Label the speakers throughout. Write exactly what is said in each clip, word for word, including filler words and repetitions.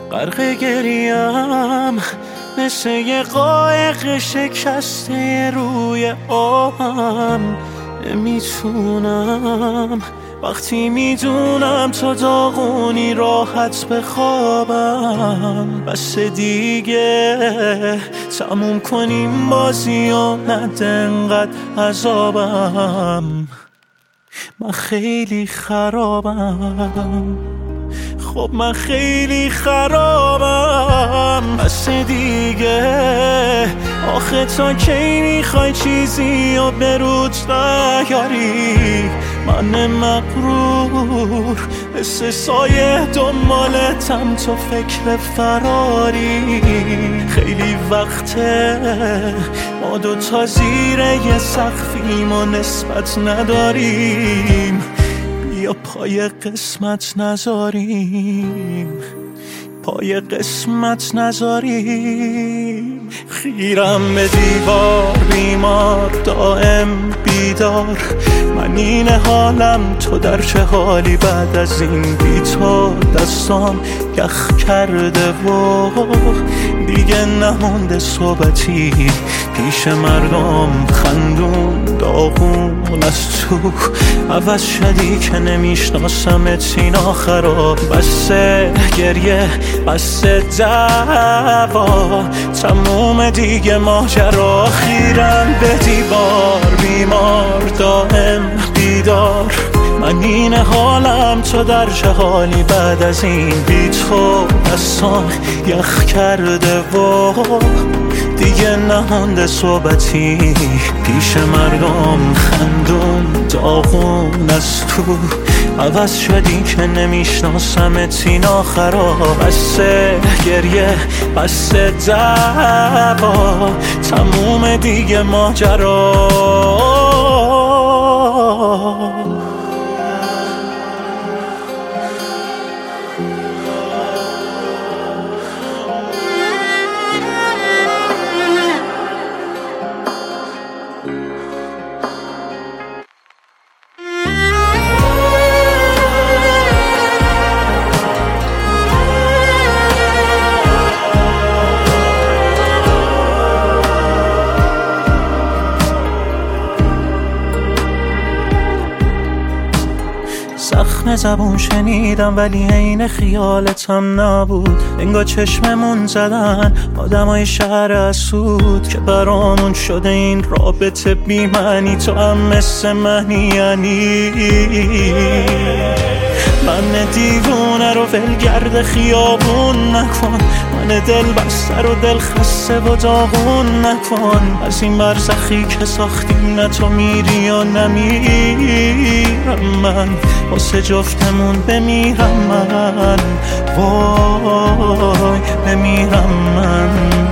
Speaker 1: غرق گریم مثل یه قایق شکسته روی آبم. نمیتونم وقتی میدونم تو داغونی راحت بخوابم. بس دیگه تموم کنیم بازی و نده انقدر عذابم. من خیلی خرابم، خب من خیلی خرابم. بس دیگه آخه تا کی میخوای چیزی و برود نیاری؟ من مغرور مثل سایه دنبالتم تو فکر فراری. خیلی وقته ما دوتا زیر یه سقفیم و نسبت نداریم. بیا پای قسمت نذاریم، پای قسمت نذاریم. خیرم به دیوار بیمار دائم بیدار. من این حالم تو در چه حالی بعد از این بی تو؟ دستام یخ کرده و دیگه نمونده صحبتی پیش مردم. خندون داغون از تو عوض شدی که نمیشناسمت سینا خراب. بسه گریه بسه دعوا تموم دیگه ماجرا. خیرم به دیوار بیمار دائم بیدار. من این حالم تو در چه حالی بعد از این بی تو؟ دستان یخ کرده و دیگه نمونده صحبتی پیش مردم. خندون داغون از تو عوض شدی که نمیشناسمت سینا خراب. بسه گریه بسه دعوا تموم دیگه ماجرا. زخم زبون شنیدم ولی عین خیالتم نبود. انگار چشممون زدن آدمای شهر اسود که برامون شده این رابطه بی معنی. تو هم مثل منی یعنی من دیوونه رو ولگرد خیابون نکن. من دل بسته رو دل خسته و داغون نکن. از این برزخی که ساختیم نه تو میری و نمیرم من. واسه جفتمون بمیرم من، وای بمیرم من.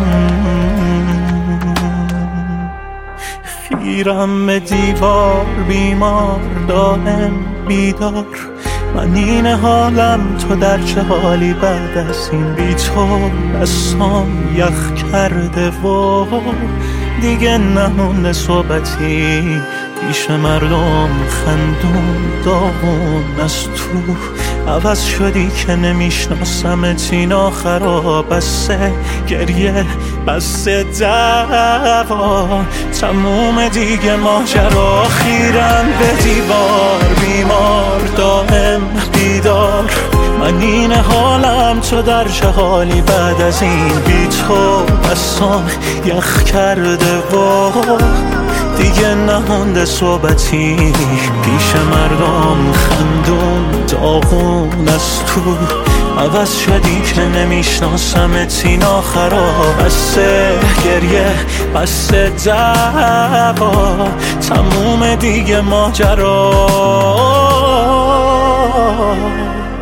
Speaker 1: خیرم به دیوار بیمار دائم بیدار. من این حالم تو در چه حالی بعد از این بی تو؟ دستام یخ کرده و دیگه نمونده صحبتی پیش مردم. خندون داغون از تو عوض شدی که نمیشناسمت سینا خراب. بسه گریه بسه دعوا تموم دیگه ماجرا. خیرم به دیوار بیمار دائم بیدار. من این حالم تو در چه حالی بعد از این بی تو؟ دستام یخ کرده و دیگه نمونده صحبتی پیش مردم. خندون داغون از تو عوض شدی که نمیشناسمت سینا خراب. بسه گریه بسه دعوا تموم دیگه ماجرا.